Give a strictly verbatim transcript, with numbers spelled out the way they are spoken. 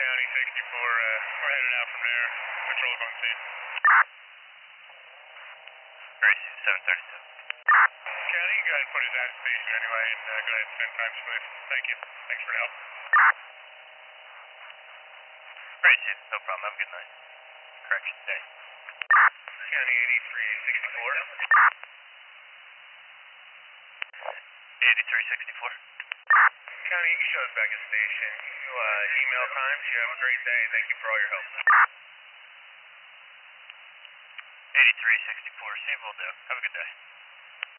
County sixty-four, uh, we're headed out from there. Patrol's on scene. Receive seven thirty-seven. County, you go ahead and put his at station anyway, and uh, go ahead and send time split. Thank you. Thanks for the help. Receive, no problem. Have a good night. Correction day. County eighty-three sixty-four. eighty-three sixty-four. County, you can show us back at station. You uh, email times. You have a great day. Thank you for all your help. eighty-three sixty-four. See, will do. Have a good day.